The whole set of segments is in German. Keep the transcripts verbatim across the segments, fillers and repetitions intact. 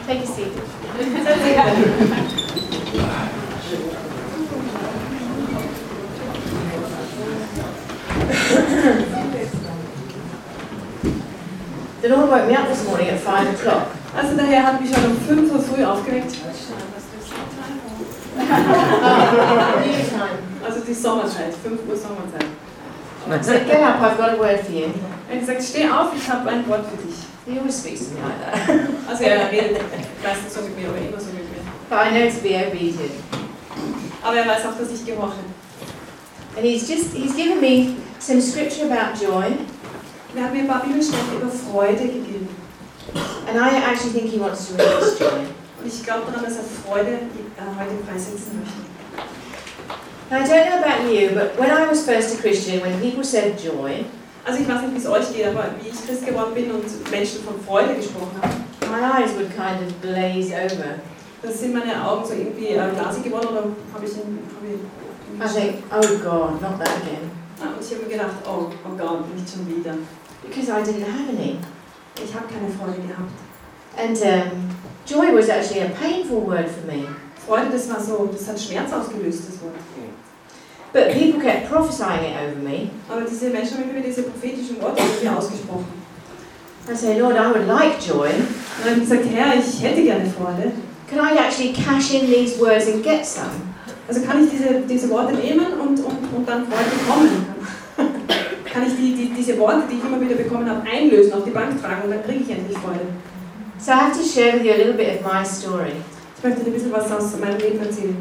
Take a seat. The Lord woke me up this morning at five o'clock. Also der Herr hat mich schon um fünf Uhr früh aufgeweckt. Also die Sommerzeit, fünf Uhr Sommerzeit. I said, get up, I've got a word for you. Er hat gesagt, steh auf, ich habe ein Wort für dich. He always speaks to me like that. Also er redet meistens so mit mir, aber immer so mit mir. But I know to be obedient. Aber er weiß auch, dass ich gehorche. And he's just, he's given me some scripture about joy. Er hat mir ein paar Bibelstellen über Freude gegeben. And I actually think he wants to release joy. Und ich glaube daran, dass er Freude äh, heute freisetzen möchte. Now, I don't know about you, but when I was first a Christian, when people said joy, Also ich weiß nicht, wie es euch geht, aber wie ich Christ geworden bin und Menschen von Freude gesprochen haben, my eyes would kind of glaze over. da sind meine Augen so irgendwie äh, glasig geworden oder habe ich ihn... Hab ich, I think, oh God, not that again. Ah, und ich habe mir gedacht, oh, oh Gott, nicht schon wieder. Because I didn't have any. Ich habe keine Freude gehabt. And um, joy was actually a painful word for me. Freude, das war so, das hat Schmerz ausgelöst, das Wort. But people kept prophesying it over me. Aber diese Menschen haben immer diese prophetischen Worte über mir ausgesprochen. I say, Lord, I would like joy. Und dann habe ich gesagt, Herr, ich hätte gerne Freude. Can I actually cash in these words and get some? Also kann ich diese, diese Worte nehmen und, und, und dann Freude bekommen? Kann ich die, die, diese Worte, die ich immer wieder bekommen habe, einlösen, auf die Bank tragen und dann kriege ich endlich Freude? So I have to share with you a little bit of my story. Ich möchte dir ein bisschen was aus meinem Leben erzählen.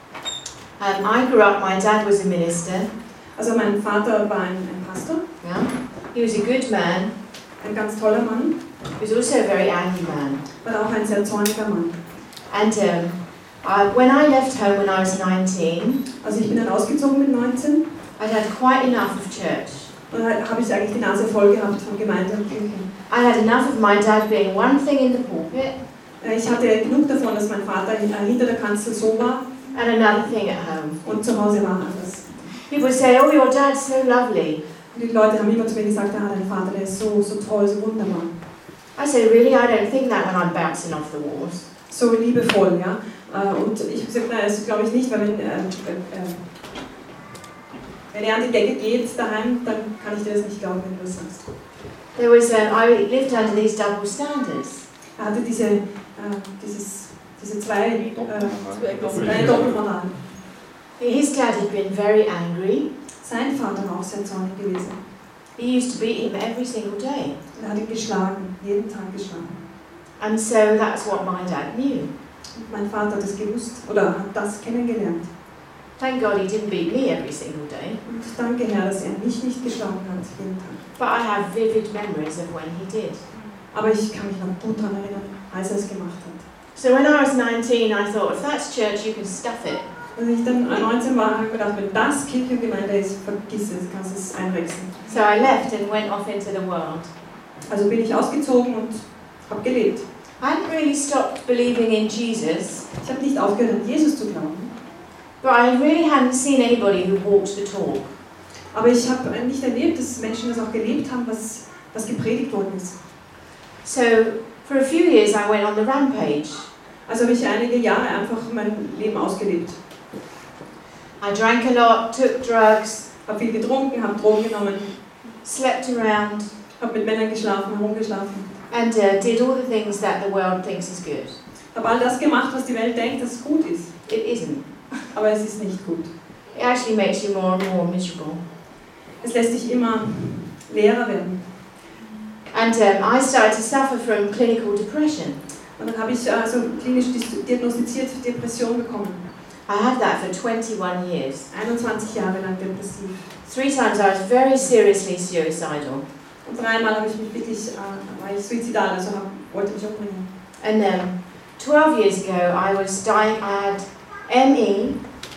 Um, I grew up, my dad was a minister. Also mein Vater war ein, ein Pastor, Yeah. He was a good man. ein ganz toller Mann, He was also a very angry man. war auch ein sehr zorniger Mann. And um, I, when I left home when I was nineteen, Also ich bin dann ausgezogen mit neunzeen I'd had quite enough of church. und dann habe ich eigentlich die Nase voll gehabt von Gemeinde und Kirche. I had enough of my dad being one thing in the pulpit Ich hatte genug davon, dass mein Vater hinter der Kanzel so war and another thing at home. und zu Hause war anders. People say, oh, your dad's so lovely. Und die Leute haben immer zu mir gesagt, ah, dein Vater, der ist so, so toll, so wunderbar. I said, really? I don't think that when I'm bouncing off the walls. So liebevoll, ja. Und ich habe gesagt, nein, das glaube ich nicht, weil wenn, äh, äh, wenn er an die Decke geht daheim, dann kann ich dir das nicht glauben, wenn du das sagst. There was, um, I lived under these double standards. Er hatte diese, äh, dieses, diese zwei, äh, zwei Doppelmoralen. His dad had been very angry. Sein Vater war auch sehr zornig gewesen. He used to beat him every single day. Er hat ihn geschlagen, jeden Tag geschlagen. And so that's what my dad knew. Und mein Vater hat das gewusst, oder hat das kennengelernt. Thank God he didn't beat me every single day. Und danke Herr, dass er mich nicht geschlagen hat, jeden Tag. But I have vivid memories of when he did. Aber ich kann mich noch gut daran erinnern, als er es gemacht hat. So when I was nineteen, I thought, if that's church, you can stuff it. Als ich dann neunzehn war, habe ich gedacht, wenn das Kirche und Gemeinde ist, vergiss es, kannst es einwechseln. So I left and went off into the world. Also bin ich ausgezogen und habe gelebt. I hadn't really stopped believing in Jesus, Ich habe nicht aufgehört, an Jesus zu glauben, but I really hadn't seen anybody who walked the talk. aber ich habe nicht erlebt, dass Menschen das auch gelebt haben, was, was gepredigt worden ist. So for a few years I went on the rampage. Also habe ich einige Jahre einfach mein Leben ausgelebt. I drank a lot, took drugs, Habe viel getrunken, habe Drogen genommen, slept around, habe mit Männern geschlafen, herumgeschlafen. and uh, did all the things that the world thinks is good. Habe all das gemacht, was die Welt denkt, dass es gut ist. It isn't. Aber es ist nicht gut. It actually makes you more and more miserable. Es lässt dich immer leerer werden. And um, I started to suffer from clinical depression. Und dann habe ich also klinisch diagnostiziert Depression bekommen. I had that for twenty-one years. einundzwanzig Jahre lang depressiv. Three times I was very seriously suicidal. Und dreimal habe ich mich wirklich, äh, war ich suizidal, also hab, wollte mich umbringen. And um, twelve years ago I was dying, I had M E.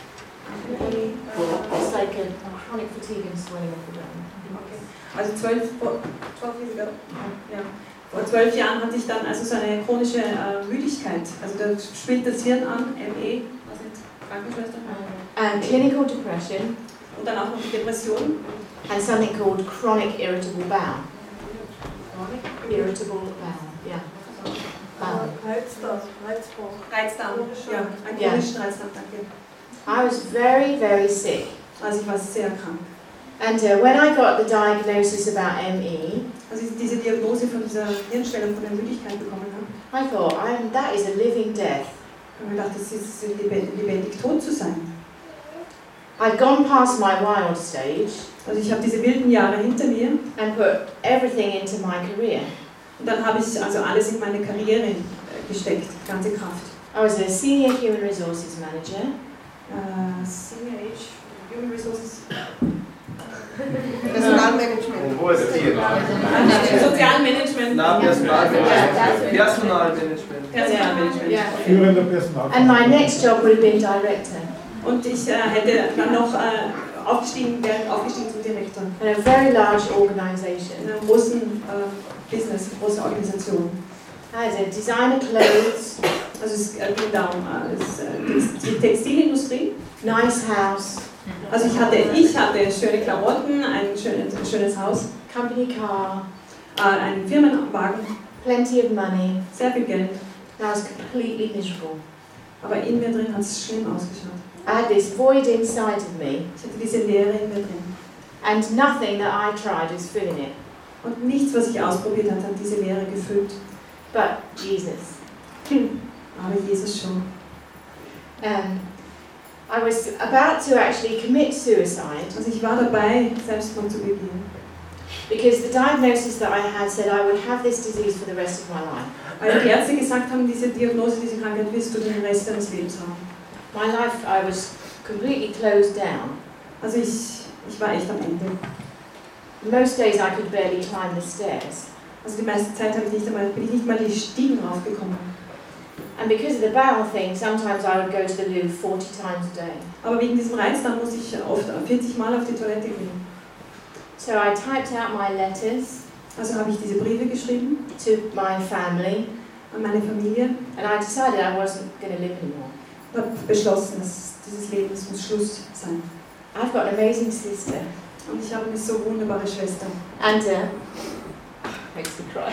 It's like a chronic fatigue and swelling of the brain. Okay. Also zwölf, zwölf Jahre, ja. Vor zwölf Jahren hatte ich dann also so eine chronische äh, Müdigkeit. Also da spielt das Hirn an, M E, was ist Krankenschwester? And clinical depression. Und dann auch noch die Depression. And something called chronic irritable bowel. Chronic irritable bowel, yeah. Bowel. Reizdarm, Reizbruch. Reizdarm, ja, ein Ja. chronischen Reizdarm, danke. I was very, very sick. Also ich war sehr krank. And uh, when I got the diagnosis about M E, Als ich diese Diagnose von dieser Hirnschwellung, von der Müdigkeit bekommen habe, I thought, I'm, that is a living death. habe ich mir gedacht, das ist lebendig, lebendig tot zu sein. I'd gone past my wild stage Also ich habe diese wilden Jahre hinter mir and put everything into my career. und dann habe ich also alles in meine Karriere äh, gesteckt, die ganze Kraft. I was a senior human resources manager. Äh, C H, Human Resources, Personalmanagement. Wo ist die? Sozialmanagement, Na, Personalmanagement. Personalmanagement. Personalmanagement. Yeah. Führender Personal. And my next job would have been director. Und ich äh, hätte dann noch äh, aufgestiegen, wäre aufgestiegen zum Direktor In a very large in organisation. einer großen äh, Business, große Organisation. I had a designer clothes, Also es äh, ging da um äh, es, äh, die Textilindustrie. nice house, Also ich hatte, ich hatte schöne Klamotten, ein schönes, ein schönes Haus, company car, äh, einen Firmenwagen, plenty of money. sehr viel Geld. I was completely miserable. Aber in mir drin hat es schlimm ausgeschaut. I had this void inside of me, Ich hatte diese Leere in mir drin. and nothing that I tried was filling it. Und nichts, was ich ausprobiert habe, hat diese Leere gefüllt. But Jesus. Aber Jesus schon. Um, I was about to actually commit suicide Also ich war dabei, Selbstmord zu begehen. because the diagnosis that I had said I would have this disease for the rest of my life. Weil die Ärzte gesagt haben, diese Diagnose, diese Krankheit wirst du den Rest deines Lebens haben. My life, I was completely closed down. Also ich, ich war echt am Ende. Most days I could barely climb the stairs. Also die meiste Zeit habe ich nicht einmal, bin ich nicht mal die Stiegen raufgekommen. And because of the bowel thing, sometimes I would go to the loo forty times a day. Aber wegen diesem Reizdarm muss ich oft vierzig Mal auf die Toilette gehen. So I typed out my letters Also habe ich diese Briefe geschrieben to my family, an meine Familie and I decided I wasn't going to live anymore. und habe beschlossen, dass dieses Leben es muss Schluss sein. I've got an amazing sister, Und ich habe eine so wunderbare Schwester. and uh, makes me cry.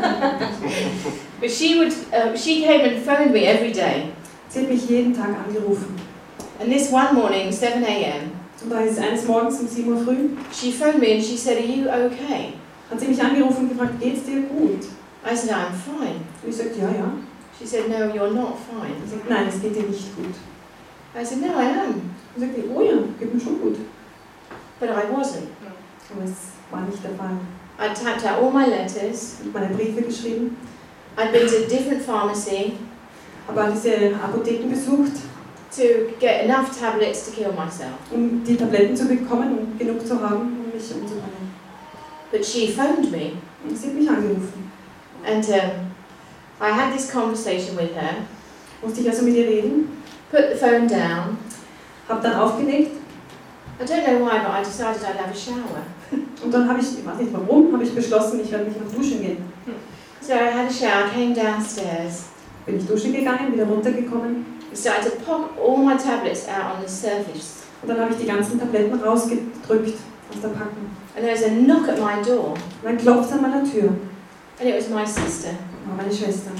But she would, uh, she came and phoned me every day. Sie hat mich jeden Tag angerufen. And this one morning, seven a m, Und da ist eines Morgens um sieben Uhr früh, she phoned me and she said, "Are you okay?" hat sie mich angerufen und gefragt, geht's dir gut? I said, "I'm fine." Und ich sagte, ja, ja. She said, "No, you're not fine." Sie sagt, nein, es geht dir nicht gut. I said, "No, I am," Und sagte, oh ja, geht mir schon gut. but I wasn't. Aber es war nicht der Fall. I typed out all my letters. Ich habe meine Briefe geschrieben, I'd been to a different pharmacy habe diese Apotheken besucht, to get enough tablets to kill myself. um die Tabletten zu bekommen und genug zu haben, um mich umzubringen. But she phoned me, Und sie hat mich angerufen. and um, I had this conversation with her, Musste ich also mit ihr reden, put the phone down. habe dann aufgelegt I don't know why, but I decided I'd have a shower. und dann habe ich, ich weiß nicht warum, habe ich beschlossen, ich werde mich noch duschen gehen. So I had a shower, came downstairs, Bin ich duschen gegangen, wieder runtergekommen started to pop all my tablets out on the surface. und dann habe ich die ganzen Tabletten rausgedrückt aus der Packung. And there was a knock at my door, Und dann klopft an meiner Tür. and it was my sister. War meine Schwester.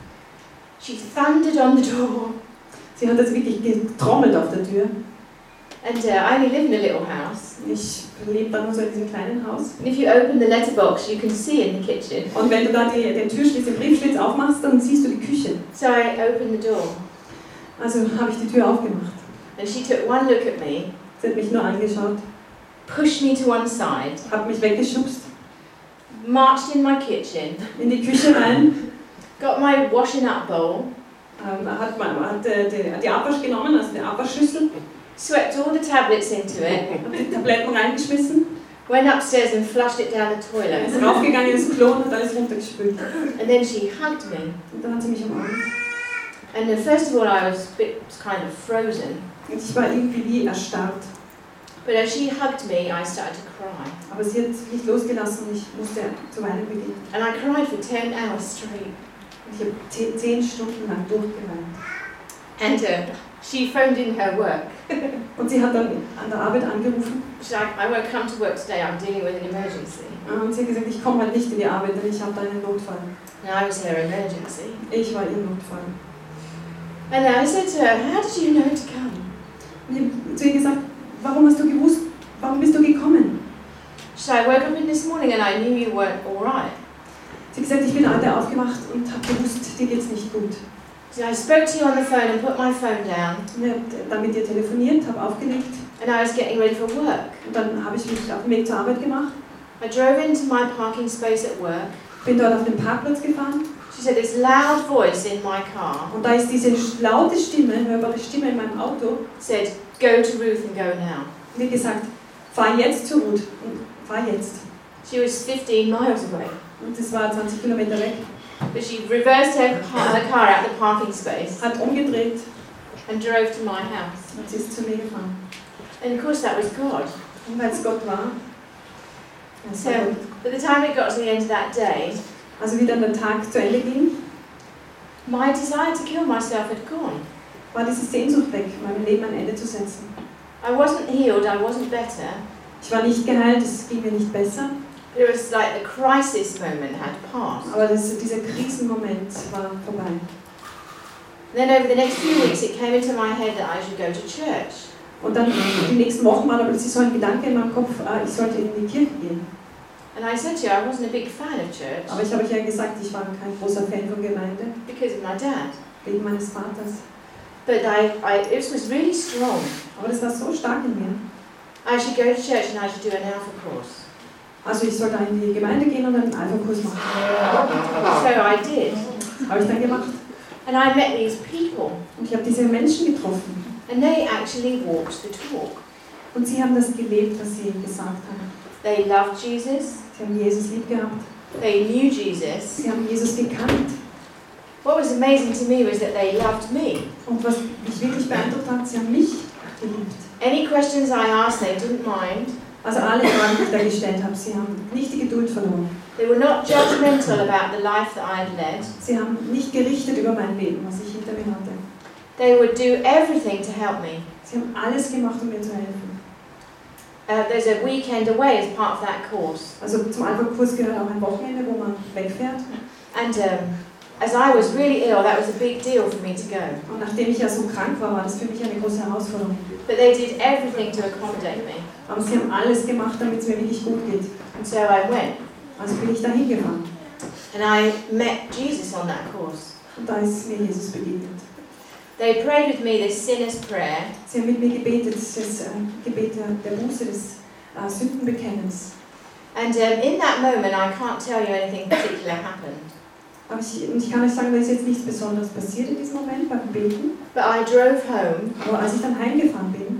She thundered on the door, Sie hat jetzt wirklich getrommelt auf der Tür. and uh, I only live in a little house. Ich lebe dann nur so in diesem kleinen Haus. And if you open the letterbox, you can see in the kitchen. Und wenn du da die, den Türschlitz, den Briefschlitz aufmachst, dann siehst du die Küche. So I opened the door, Also habe ich die Tür aufgemacht. and she took one look at me, Sie hat mich nur angeschaut, pushed me to one side, hat mich weggeschubst, marched in my kitchen, in die Küche rein, got my washing up bowl, ähm, hat, hat äh, die, die Abwasch genommen, also die Abwaschschüssel, swept all the tablets into it, hat die Tabletten reingeschmissen, went upstairs and flushed it down the ist toilet. raufgegangen ins Klo und hat alles runtergespült. And then she hugged me. Und dann hat sie mich umarmt. And then first of all, I was a bit kind of frozen. Und ich war irgendwie wie erstarrt. But as she hugged me, I started to cry. Aber sie hat mich losgelassen und ich musste zu weinen beginnen. And I cried for ten hours straight. Und ich habe zehn, zehn Stunden lang durchgeweint. And uh, she phoned in her work. Und sie hat dann an der Arbeit angerufen. She's like, I won't come to work today, I'm dealing with an emergency. Und sie hat gesagt, ich komme halt nicht in die Arbeit, denn ich habe da einen Notfall. And I was her emergency. Ich war ihr Notfall. And I said to her, how did you know to come? Und ich habe zu ihr gesagt, warum hast du gewusst, warum bist du gekommen? She said, I woke up in this morning and I knew you weren't all right. Sie hat gesagt, ich bin heute aufgewacht und habe gewusst, dir geht's nicht gut. So I spoke to you on the phone and put my phone down. Und ich habe dann mit ihr telefoniert, habe aufgelegt And I was getting ready for work. und dann habe ich mich auf den Weg zur Arbeit gemacht. I drove into my parking space at work. Bin dort auf den Parkplatz gefahren She said, this loud voice in my car und da ist diese laute Stimme, hörbare Stimme in meinem Auto, said, go to Ruth and go now. und die gesagt, fahr jetzt zu Ruth und fahr jetzt. She was fifteen miles away. Und das war zwanzig Kilometer weg. But she reversed her car, her car out the parking space Hat umgedreht and drove to my house. und sie ist zu mir gefahren. And of course that was God. Und weil es Gott war. Es So, war Gott. by the time it got to the end of that day, Also wie dann der Tag zu Ende ging, my desire to kill myself had gone. war diese Sehnsucht weg, meinem Leben ein Ende zu setzen. I wasn't healed, I wasn't better, Ich war nicht geheilt, es ging mir nicht besser, but it was like the crisis moment had passed. aber das, dieser Krisenmoment war vorbei. And then over the next few weeks it came into my head that I should go to church. Und dann die nächsten Wochen war da plötzlich so ein Gedanke in meinem Kopf, äh, ich sollte in die Kirche gehen. And I said to you, I wasn't a big fan of church Aber ich habe euch ja gesagt, ich war kein großer Fan von Gemeinde, because of my dad. wegen meines Vaters. But I, I, it was really strong. Aber das war so stark in mir. I should go to church and I should do an Alpha course. Also ich sollte in die Gemeinde gehen und einen Alpha-Kurs machen. So I did. Habe ich dann gemacht. And I met these people. Und ich habe diese Menschen getroffen. And they actually walked the talk. Und sie haben das gelebt, was sie gesagt haben. They loved Jesus. Sie haben Jesus lieb gehabt. They knew Jesus. Sie haben Jesus gekannt. What was amazing to me was that they loved me. Und was mich wirklich beeindruckt hat, sie haben mich geliebt. Any questions I asked, they didn't mind. Also alle Fragen, die ich da gestellt habe, sie haben nicht die Geduld verloren. They were not judgmental about the life that I had led. Sie haben nicht gerichtet über mein Leben, was ich hinter mir hatte. They would do everything to help me. Sie haben alles gemacht, um mir zu helfen. Uh, there's a weekend away as part of that course. Also zum Alpha-Kurs gehört auch ein Wochenende, wo man wegfährt. And um, as I was really ill, that was a big deal for me to go. Und nachdem ich ja so krank war, war das für mich eine große Herausforderung. But they did everything to accommodate me. Aber sie haben alles gemacht, damit es mir wirklich gut geht. And so I went. Also bin ich da hingefahren. And I met Jesus on that course. Und da ist mir Jesus begegnet. They prayed with me this sinner's prayer. Sie haben mit mir gebetet, das äh, Gebet der, der Buße, des äh, Sündenbekennens. And um, in that moment, I can't tell you anything particular happened. Aber ich, und ich kann euch sagen, da ist jetzt nichts Besonderes passiert in diesem Moment beim Beten. But I drove home, Aber als ich dann heimgefahren bin,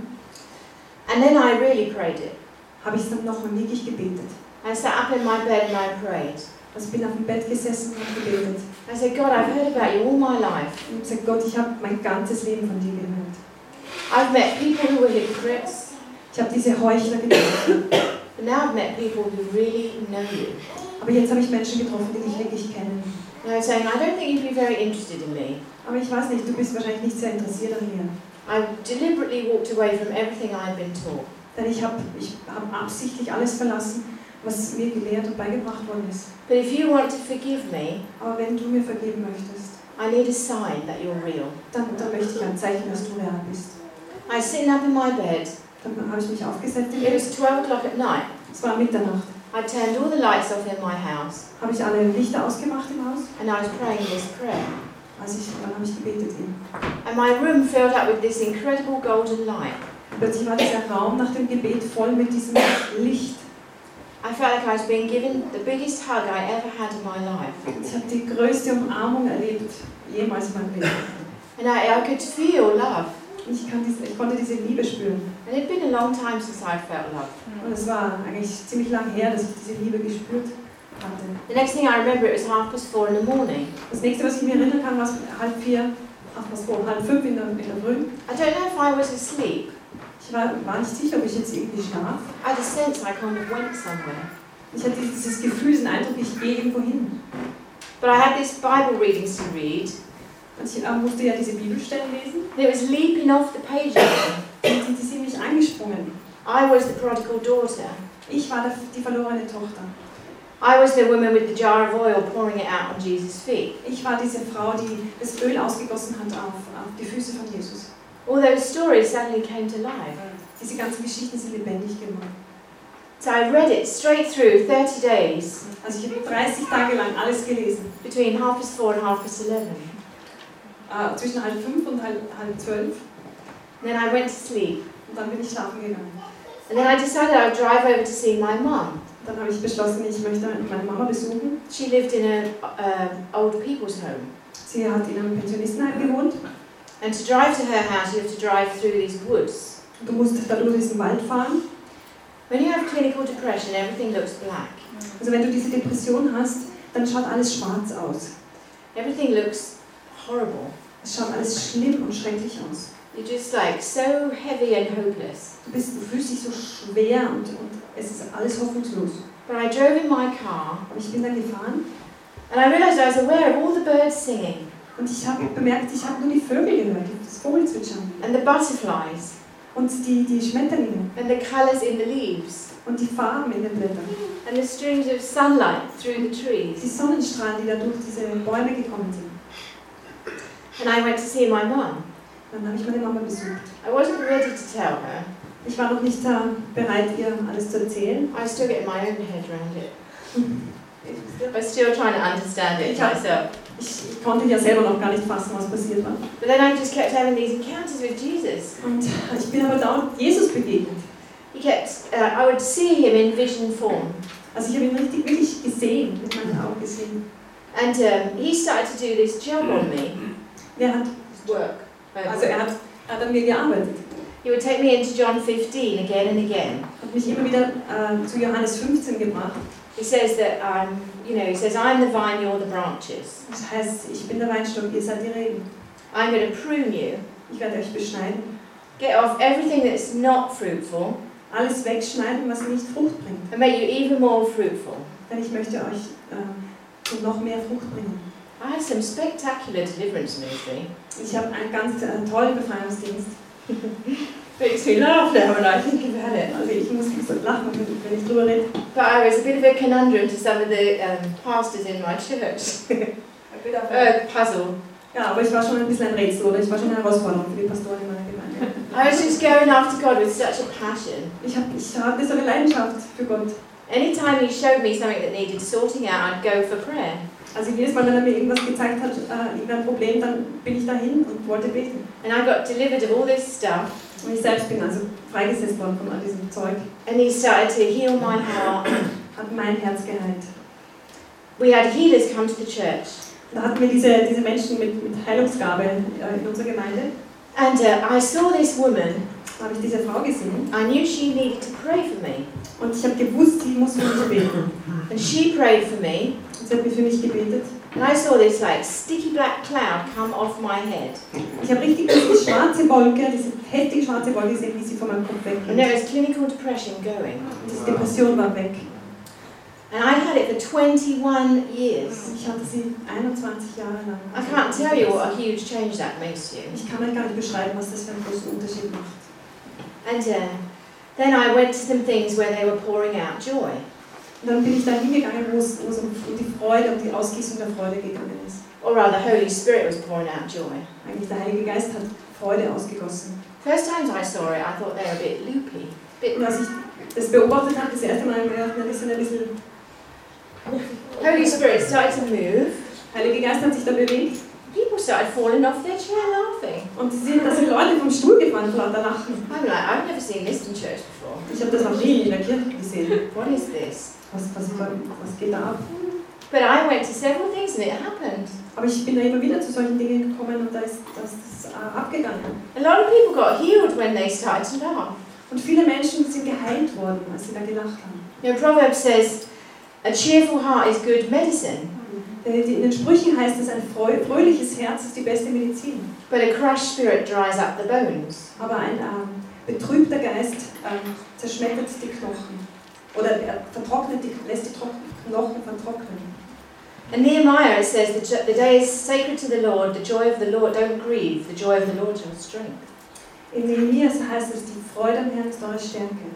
and then I really prayed it. habe ich es dann nochmal wirklich gebetet. I sat up in my bed and I prayed. Also bin auf dem Bett gesessen und habe gebetet. I said, God, I've heard about you all my life. Und ich habe gesagt, Gott, ich habe mein ganzes Leben von dir gehört. I've met people who were hypocrites, Ich habe diese Heuchler getroffen. but now I've met people who really know you. Aber jetzt habe ich Menschen getroffen, die dich wirklich kennen. And I was saying, I don't think you'd be very interested in me. Aber ich weiß nicht, du bist wahrscheinlich nicht sehr interessiert an mir. I deliberately walked away from everything I had been taught. Denn ich habe ich hab absichtlich alles verlassen, was mir gelehrt und beigebracht worden ist. But if you want to forgive me, Aber wenn du mir vergeben möchtest, I need a sign that you're real. dann, dann möchte ich ein Zeichen, dass du real bist. I was sitting up in my bed. Dann habe ich mich aufgesetzt. It was twelve o'clock at night. Es war Mitternacht. I turned all the lights off in my house, Habe ich alle Lichter ausgemacht im Haus? and I was praying this prayer. Also ich, dann habe ich gebetet eben. And my room filled up with this incredible golden light. Plötzlich war dieser Raum nach dem Gebet voll mit diesem Licht. I felt like I was being given the biggest hug I ever had in my life. Ich habe die größte Umarmung erlebt, jemals in meinem Leben. And I, I could feel love. Und ich, kann diese, ich konnte diese Liebe spüren. And it had been a long time since I felt love. Und es war eigentlich ziemlich lang her, dass ich diese Liebe gespürt hatte. The next thing I remember, it was half past four in the morning. Das nächste, was ich mir erinnern kann, war halb vier, halb fast vor, halb fünf in der, in der Früh. I don't know if I was asleep. Ich war, war nicht sicher, ob ich jetzt irgendwie schlaf. I had a sense I kind of went somewhere. Ich hatte dieses Gefühl, diesen Eindruck, ich gehe irgendwo hin. But I had these Bible readings to read. Und ich äh, musste ja diese Bibelstellen lesen. And it was leaping off the pages. Und die, die sind mich angesprungen. I was the prodigal daughter. Ich war die verlorene Tochter. I was the woman with the jar of oil pouring it out on Jesus' feet. Ich war diese Frau, die das Öl ausgegossen hat auf, auf die Füße von Jesus. All those stories suddenly came to life. Diese ganzen Geschichten sind lebendig geworden. So I read it straight through, thirty days, Also ich habe dreißig Tage lang alles gelesen. between half past four and half past eleven. Äh, zwischen halb fünf und halb, halb zwölf. And then I went to sleep. Und dann bin ich schlafen gegangen. And then I decided I would drive over to see my mum. Dann habe ich beschlossen, ich möchte meine Mama besuchen. She lived in an uh, old people's home. Sie hat in einem Pensionistenheim gewohnt. And to drive to her house, you have to drive through these woods. Du musst da durch diesen Wald fahren. When you have clinical depression, everything looks black. Also wenn du diese Depression hast, dann schaut alles schwarz aus. Everything looks horrible. Es schaut alles schlimm und schrecklich aus. You're just like so heavy and hopeless. Du, bist, du fühlst dich so schwer und, und es ist alles hoffnungslos. But I drove in my car, Aber ich bin dann gefahren and I realised I was aware of all the birds singing, und ich habe bemerkt, ich habe nur die Vögel gehört, das Vogelzwitschern and the butterflies, und die, die Schmetterlinge and the colours in the leaves, und die Farben in den Blättern, and the streams of sunlight through the die trees. Sonnenstrahlen, die da durch diese Bäume gekommen sind. And I went to see my mum. Dann habe ich meine Mama besucht. I wasn't ready to tell her. Ich war noch nicht äh, bereit, ihr alles zu erzählen. I was still getting my own head around it. I was still trying to understand it Ja. myself. Ich konnte ja selber noch gar nicht fassen, was passiert war. But then I just kept having these encounters with Jesus. Und ich bin aber dauernd Jesus begegnet. He kept, uh, I would see him in vision form. Also ich habe ihn richtig, wirklich gesehen, mit meinen Augen gesehen. And um, he started to do this job on me, Er hat, his work. also er hat, er hat an mir gearbeitet. He would take me into John fifteen again and again. Hat mich immer wieder äh, zu Johannes fünfzehn gebracht. He says that I'm, you know, he says, I'm the vine, you're the branches. Das heißt, ich bin der Weinstock, ihr seid die Reben. I'm going to prune you. Ich werde euch beschneiden. Get off everything that's not fruitful Alles wegschneiden, was nicht Frucht bringt. and make you even more fruitful. Denn ich möchte euch äh, zu noch mehr Frucht bringen. I had some spectacular deliverance ministry. Ich habe einen ganz äh, tollen Befreiungsdienst. Makes me laugh now when I think about it. Also ich muss so lachen, wenn wenn ich drüber rede. But I was a bit of a conundrum to some of the um, pastors in my church. A puzzle. Ja, aber ich war schon ein bisschen ein Rätsel, oder? Ich war schon eine Herausforderung für die Pastoren in meiner Gemeinde. I was just going after God with such a passion. Ich, hab, ich hatte so eine Leidenschaft für Gott. Anytime he showed me something that needed sorting out, I'd go for prayer. Also jedes Mal, wenn er mir irgendwas gezeigt hat, äh, irgendein Problem, dann bin ich dahin und wollte beten. And I got delivered of all this stuff. Und ich selbst bin also freigesetzt worden von all diesem Zeug. And he started to heal my heart. Hat mein Herz geheilt. We had healers come to the church. Da hatten wir diese, diese Menschen mit, mit Heilungsgabe äh, in unserer Gemeinde. And uh, I saw this woman. Da habe ich diese Frau gesehen. I knew she needed to pray for me. Und ich habe gewusst, sie muss für mich beten. And she prayed for me. Und sie hat für mich gebetet. And I saw this like sticky black cloud come off my head. Ich habe richtig diese schwarze Wolke, diese heftige schwarze Wolke gesehen, wie sie von meinem Kopf And wegging. there was clinical depression going. Und diese Depression war weg. And I had it for twenty-one years. Ich hatte sie einundzwanzig Jahre lang. I can't tell you what a huge change that makes you. Ich kann euch gar nicht beschreiben, was das für einen großen Unterschied macht. And uh, then I went to some things where they were pouring out joy. Und dann bin ich da hingegangen, wo es, wo es um die Freude, um die Ausgießung der Freude gegangen ist. Or rather, the Holy Spirit was pouring out joy. Eigentlich der Heilige Geist hat Freude ausgegossen. First times I saw it, I thought they were a bit loopy. Bit Und als ich das beobachtet habe, das erste Mal habe ich gedacht, die sind ein bisschen... Holy Spirit started to move. Heilige Geist hat sich da bewegt. People started falling off their chair laughing. Und sie sind, da sind Leute vom Stuhl gefallen vor lauter Lachen. I'm like, I've never seen this in church before. Ich habe das noch nie in der Kirche gesehen. What is this? Was, was, was geht da ab? But I went to several things and it happened. Aber ich bin da immer wieder zu solchen Dingen gekommen und da ist das, das äh, abgegangen. A lot of people got healed when they started to laugh. Und viele Menschen sind geheilt worden, als sie da gelacht haben. You know, Proverbs says, a cheerful heart is good medicine, In den Sprüchen heißt es, ein fröhliches Herz ist die beste Medizin. but a crushed spirit dries up the bones. Aber ein ähm, betrübter Geist ähm, zerschmettert die Knochen. Oder er vertrocknet die, lässt die Tro- Knochen vertrocknen. And Nehemiah, it says, the, jo- the day is sacred to the Lord, the joy of the Lord, don't grieve, the joy of the Lord is your strength. In Nehemiah heißt es, die Freude am Herrn ist eure Stärke.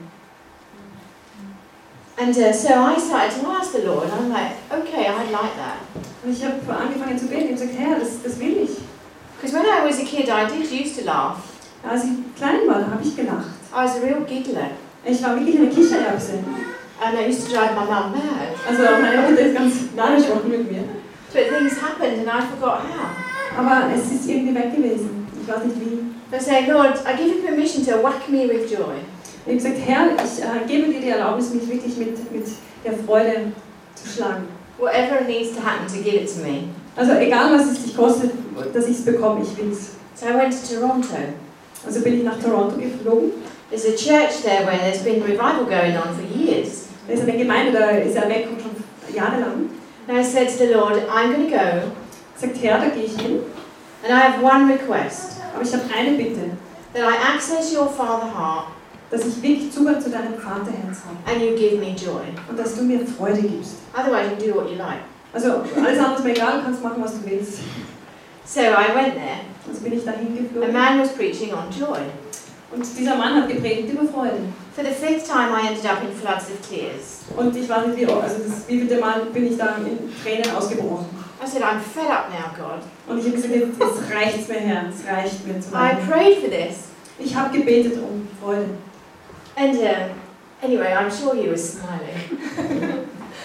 And uh, so I started to ask the Lord, I'm like, okay, I'd like that. Und ich habe angefangen zu beten und gesagt, Herr, das, das will ich. Because when I was a kid, I did used to laugh. Als ich klein war, da habe ich gelacht. I was a real giggler. Ich war wirklich eine Kichererbse. And I used to drive my mum mad. Also meine Mutter ist ganz narrisch geworden mit mir. But things happened and I forgot how. Aber es ist irgendwie weg gewesen. Ich weiß nicht wie. I say, Lord, I give you permission to whack me with joy. Ich habe gesagt, Herr, ich äh, gebe dir die Erlaubnis, mich wirklich mit, mit der Freude zu schlagen. Whatever needs to happen to give it to me. Also egal, was es dich kostet, dass ich es bekomme, ich will es. So I went to Toronto. Also bin ich nach Toronto geflogen. There's a church there where there's been revival going on for years. Da ist eine Gemeinde, da ist er weg und schon jahrelang. And I said to the Lord, I'm going to go. Sagt, Herr, da gehe ich hin. And I have one request. Aber ich habe eine Bitte, That I access your father heart dass ich wirklich Zugang zu deinem Vaterherz habe. and you give me joy. Und dass du mir Freude gibst. Otherwise you can do what you like. Also alles andere ist mir egal, du kannst machen, was du willst. So I went there. Also bin ich dahin A geflogen. man was preaching on joy. Und dieser Mann hat gepredigt über Freude. For the fifth time I ended up in floods of tears. Und ich weiß nicht wie oft, also das wievielte Mal bin ich da in Tränen ausgebrochen. I said, I'm fed up now, God. Und ich habe gesagt, jetzt, jetzt reicht's mir, Herr, es reicht mir zu I weinen. prayed for this. Ich habe gebetet um Freude. And uh, anyway, I'm sure he was smiling.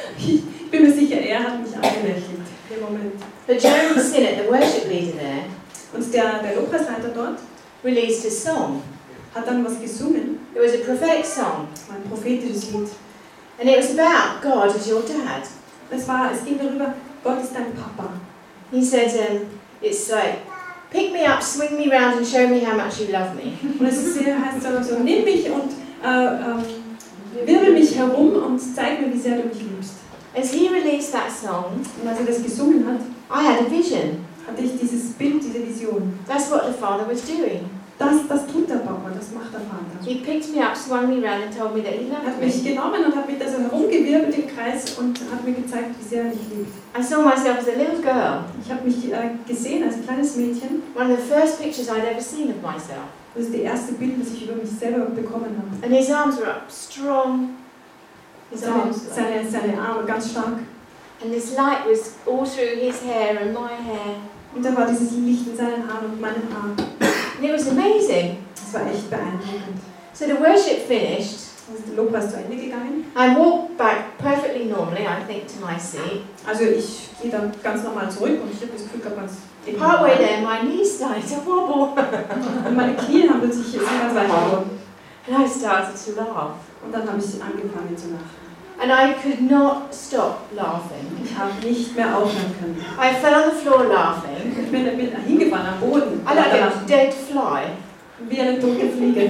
Ich bin mir sicher, er hat mich angelächelt im Moment. But Joe Sinnott, the worship leader there, Und der, der Lobpreisleiter dort released a song. hat dann was gesungen, It was a prophetic song. ein prophetisches Lied. And it was about God as your dad. Es, war, es ging darüber, Gott ist dein Papa. He said, um, it's like, pick me up, swing me round and show me how much you love me. Und es ist sehr, heißt so, so, nimm mich und äh, ähm, wirbel mich herum und zeig mir, wie sehr du mich liebst. As he released that song, Und als er das gesungen hat, I had a vision. hatte ich dieses Bild, diese Vision. That's what the Father was doing. Das, das tut der Papa, das macht der Vater. He picked me up, swung me round and told me that he Er hat loved mich me. genommen und hat mich da so herumgewirbelt im Kreis und hat mir gezeigt, wie sehr er mich liebt. I saw myself as a little girl. Ich habe mich äh, gesehen als kleines Mädchen. One of the first pictures I'd ever seen of myself. Das ist das erste Bild, das ich über mich selber bekommen habe. And his arms were up, strong. His Seine, arms. seine, seine Arme ganz stark. And this light was all through his hair and my hair. Und da war dieses Licht in seinen Haaren und meinen Haaren. And it was amazing. Das war echt beeindruckend. So the worship finished. Dann ist der Lobpreis zu Ende gegangen. I walked back perfectly normally, I think, to my seat. Also ich gehe dann ganz normal zurück und ich habe das Gefühl gehabt, ganz Partway there, my knees started to wobble. Und meine Knie haben plötzlich sind ganz weich geworden. And I started to laugh. Und dann habe ich angefangen zu lachen. And I could not stop laughing. Ich habe nicht mehr aufhören können. I fell on the floor laughing. Ich bin, bin hingefallen am Boden. I like a dead fly. Wie eine tote Fliege.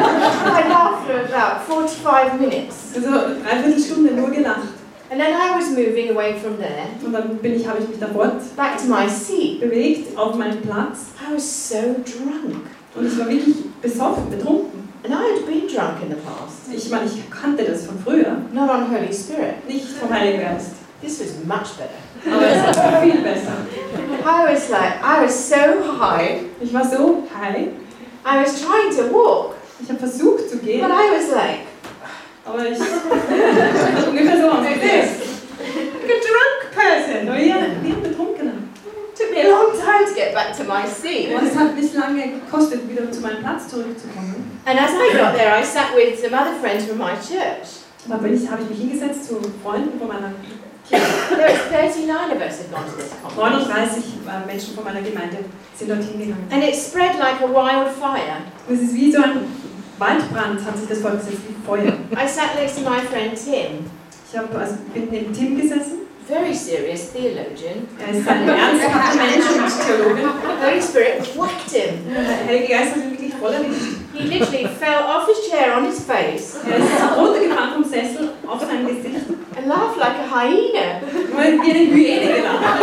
I laughed for about forty-five minutes. Also dreiviertel Stunde nur gelacht. And then I was moving away from there, Und dann bin ich, habe ich mich da fort back to my seat. bewegt auf meinen Platz. I was so drunk. Und ich war wirklich besoffen, betrunken. And I had been drunk in the past. Ich meine, ich kannte das von früher. Not on Holy Spirit. Nicht vom Heiligen Geist. This was much better. Aber es war viel besser. I was like, I was so high. Ich war so high. I was trying to walk. Ich habe versucht zu gehen. But I was like, Aber ich ungefähr so like this. Like a drunk person. Aber wie ein, wie ein Betrunkener. It took me a long time to get back to my seat. Und es hat mich lange gekostet, wieder zu meinem Platz zurückzukommen. And as I got there, I sat with some other friends from my church. Da bin ich, habe ich mich hingesetzt zu Freunden von meiner Kirche. There was thirty-nine of us had gone to this conference. neununddreißig äh, Menschen von meiner Gemeinde sind dorthin gegangen. And it spread like a wildfire. Und es ist wie so ein Waldbrand, hat sich das fortgesetzt, wie Feuer. I sat next to my friend Tim, Ich habe also bin neben Tim gesessen. very serious theologian. Er ist ein ernsthafter Mensch und Theologe. The Holy Spirit whacked him. Der Heilige Geist hat ihn wirklich voll erwischt. He literally fell off his chair on his face Er ist runtergefahren vom Sessel auf sein Gesicht. and and laughed like a hyena. Wie eine Hyäne gelacht.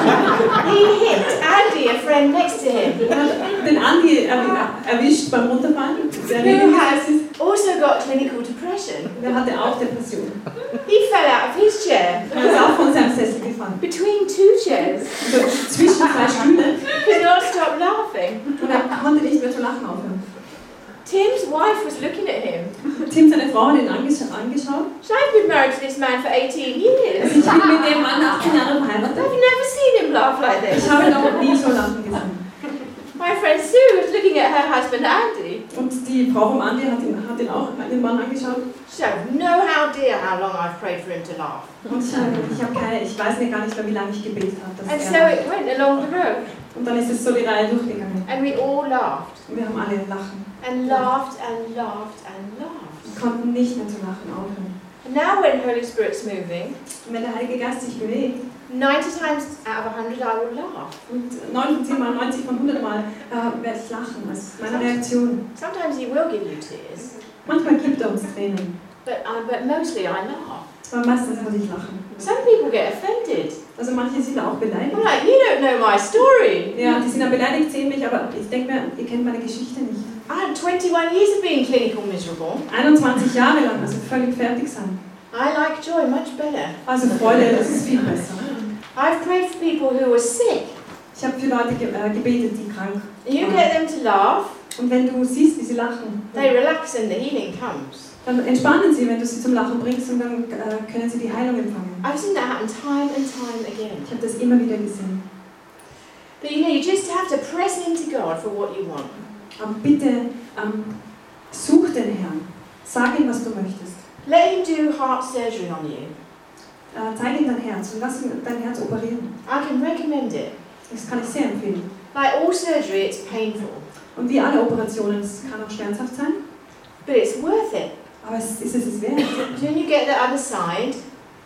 He hit Andy, a friend next to him, Er hat den Andi erw- erwischt beim Runterfallen. Der who neben ihm has ist. also got clinical depression. Der hatte auch Depression. He fell out of his chair, Er ist auch von seinem Sessel gefallen. between two chairs, Also zwischen zwei Stühlen. could not stop laughing. Und er konnte nicht mehr zu lachen aufhören. Tim's wife was looking at him. Tim, seine Frau, hat ihn angesch angeschaut. I've been married to this man for eighteen years. Ich bin mit dem Mann achtzehn Jahre verheiratet. I've never seen him laugh like Ich this. habe ihn noch nie so lachen gesehen. My friend Sue was looking at her husband Andy. Und die Frau vom Andi hat ihn, hat ihn auch den Mann angeschaut. So, no idea how long I've prayed for him to laugh. Und ich, habe- ich, habe keine, ich weiß nicht gar nicht mehr, wie lange ich gebetet habe. And Dass so er, it went along the road. und dann ist es so die Reihe durchgegangen. And we all laughed. Und wir haben alle lachen. And laughed and laughed and laughed. Wir konnten nicht mehr zu lachen aufhören. And now when Holy Spirit's moving, Und wenn der Heilige Geist sich bewegt, ninety times out of a hundred I will laugh. und neun von zehn Mal, neunzig von hundert Mal äh, werde ich lachen. Das ist meine Reaktion. Sometimes he will give you tears, Manchmal gibt er uns Tränen, but, uh, but mostly I laugh. aber meistens muss ich lachen. Some people get offended. Also manche sind auch beleidigt. I'm like, you don't know my story. Ja, die sind dann beleidigt, sehen mich, aber ich denke mir, ihr kennt meine Geschichte nicht. I had twenty-one years of being clinical miserable. einundzwanzig Jahre lang, also völlig fertig sein. I like joy much better. Also Freude, das ist viel besser. I've prayed for people who were sick. Ich habe für Leute ge äh, gebetet, die krank You waren. get them to laugh, Und wenn du siehst, wie sie lachen, they relax and the healing comes. dann entspannen sie, wenn du sie zum Lachen bringst, und dann äh, können sie die Heilung empfangen. I've seen that happen time and time again. Ich habe das immer wieder gesehen. But you know, you just have to press into God for what you want. Aber bitte ähm, such den Herrn. Sag ihm, was du möchtest. Let Him do heart surgery on you. Äh, zeig ihm dein Herz und lass ihn dein Herz operieren. I can recommend it. Das kann ich sehr empfehlen. Like all surgery, it's painful, Und wie alle Operationen, es kann auch schmerzhaft sein, but it's worth it. aber es ist es es wert. When you get the other side,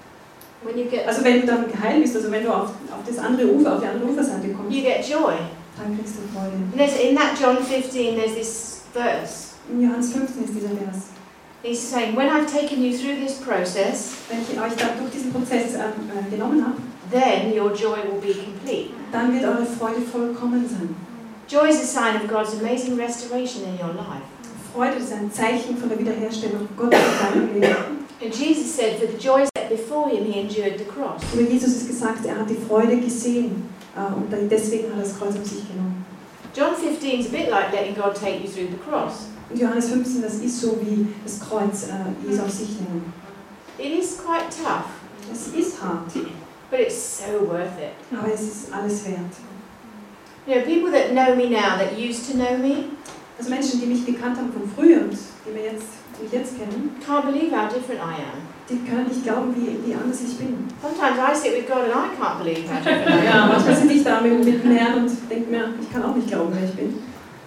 when you get, Also wenn du dann geheilt bist, also wenn du auf, auf das andere Ufer, auf die andere Uferseite kommst, you get joy. dann kriegst du Freude. And there's, in that John fifteen, there's this verse. In Johannes fünfzehn ist dieser Vers. He's saying, when I've taken you through this process, Wenn ich euch da durch diesen Prozess ähm, äh, genommen habe, then your joy will be complete. dann wird eure Freude vollkommen sein. Joy is a sign of God's amazing restoration in your life. Freude ist ein Zeichen von der Wiederherstellung Gottes in deinem Leben. And Jesus said, for the joy set before him, he endured the cross. Über Jesus ist gesagt, er hat die Freude gesehen äh, und deswegen hat er das Kreuz auf sich genommen. John fifteen is a bit like letting God take you through the cross. Und Johannes fünfzehn, das ist so wie das Kreuz äh, Jesus auf sich nehmen. It is quite tough, Es ist hart, but it's so worth it. aber es ist alles wert. You know, people that know me now, that used to know me, Also Menschen, die mich gekannt haben von früher und die, mir jetzt, die mich jetzt kennen, can't believe how different I am. die können nicht glauben, wie, wie anders ich bin. Sometimes I sit with God and I can't believe how different I Ja, am. manchmal sitze ich da mit, mit dem Herrn und denke mir, ich kann auch nicht glauben, wer ich bin.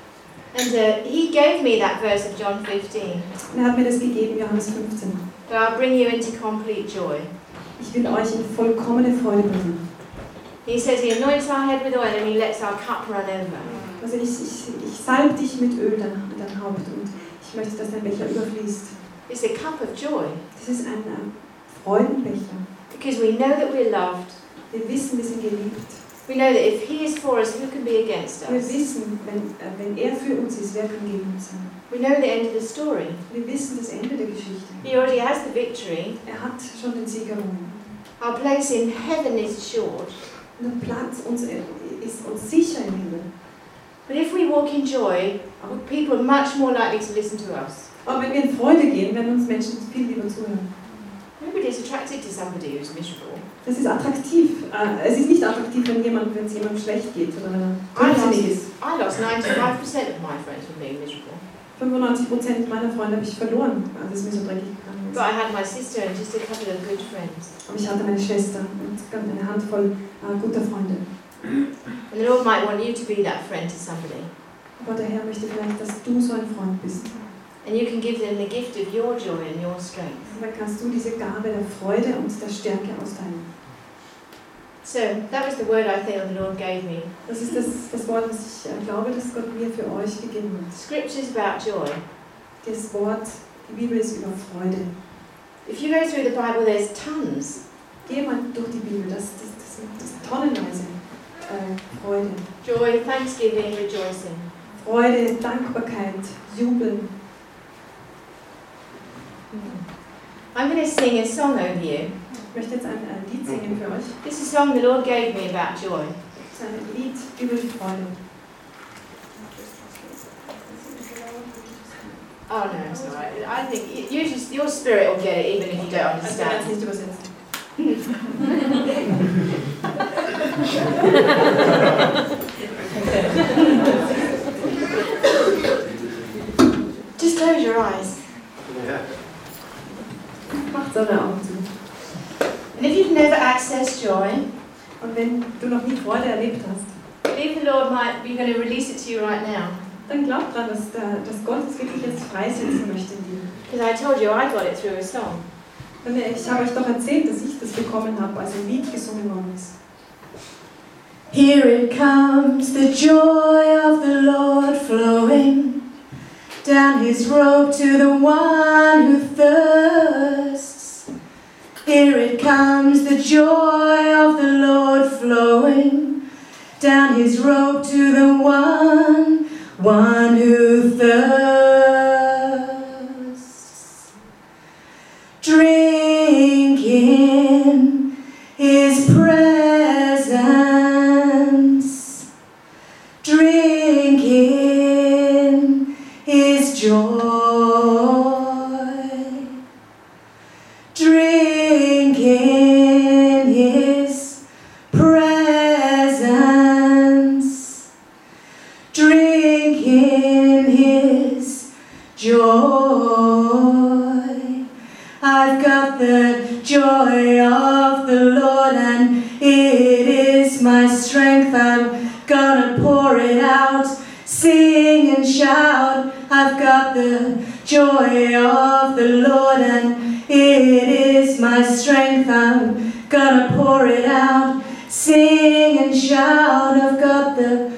And uh, he gave me that verse of John fifteen, Und er hat mir das gegeben, Johannes fünfzehn. that I'll bring you into complete joy. Ich will euch in vollkommene Freude bringen. He says he anoints our head with oil and he lets our cup run over. Also ich, ich, ich salbe dich mit Öl, dein, dein Haupt, und ich möchte, dass dein Becher überfließt. It's a cup of joy Das ist ein äh, Freudenbecher. because we know that we're loved. Wir wissen, wir sind geliebt. We know that if he is for us, who can be against Wir us? wissen, wenn, äh, wenn er für uns ist, wer kann gegen uns sein. We know the end of the story. Wir wissen das Ende der Geschichte. He already has the victory. Er hat schon den Sieg errungen. Our place in heaven is assured. Und der Platz uns, äh, ist uns sicher im Himmel. But if we walk in joy, people are much more likely to listen to us. Aber wenn wir in Freude gehen, werden uns Menschen viel lieber zuhören. Nobody's attracted to somebody who's miserable. Das ist attraktiv. Äh, es ist nicht attraktiv, wenn jemand, wenn es jemandem schlecht geht oder wenn er I lost, unsinnig ist. I lost ninety-five percent of my friends from being miserable. fünfundneunzig Prozent meiner Freunde habe ich verloren, als es mir so dreckig gegangen But ist. I had my sister and just a couple of good friends. Aber ich hatte meine Schwester und eine Handvoll äh, guter Freunde. And the Lord might want you to be that friend to somebody. Aber der Herr möchte vielleicht, dass du so ein Freund bist. And you can give them the gift of your joy and your strength. Und dann kannst du diese Gabe der Freude und der Stärke austeilen. So that was the word I feel the Lord gave me. Das ist das, das Wort, was ich äh, glaube, dass Gott mir für euch gegeben hat. Scriptures about joy. Das Wort, die Bibel ist über Freude. If you go through the Bible, there's tons. Geh mal durch die Bibel, das, das, das, das ist tonnenweise äh, Freude. Joy, thanksgiving, rejoicing. Freude, Dankbarkeit, Jubeln. I'm going to sing a song over you. Ich möchte jetzt ein, ein Lied singen für euch. This is a song the Lord gave me about joy. Das ist ein Lied über die Freude. Oh no, it's all right. I think you just, your spirit will get it even if you don't Also wir werden es understand. nicht übersetzen. Just close your eyes. Macht eure Augen zu. And if you've never accessed joy, Und wenn du noch nie Freude erlebt hast, believe the Lord might be going to release it to you right now. dann glaub dran, dass, der, dass Gott es wirklich jetzt freisetzen möchte in dir. Because I told you I got it through a song. Denn ich habe euch doch erzählt, dass ich das bekommen habe, als ein Lied gesungen worden ist. Here it comes, the joy of the Lord flowing down his robe to the one who thirsts. Here it comes, the joy of the Lord flowing down his robe to the one, one who thirsts. Drink in his presence. Drink in his joy. Drink in his presence. Drink in his joy. I've got the joy of the Lord and it is my strength. I'm gonna pour it out, sing and shout. I've got the joy of the Lord and it is my strength. I'm gonna pour it out, sing and shout. I've got the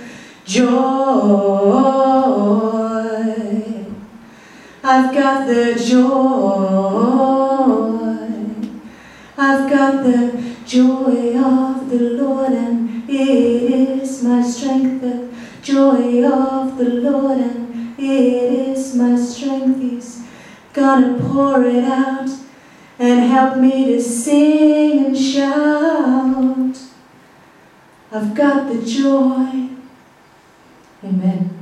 joy. I've got the joy. I've got the joy of the Lord and it is my strength. The joy of the Lord and it is my strength. He's gonna pour it out and help me to sing and shout. I've got the joy. Amen.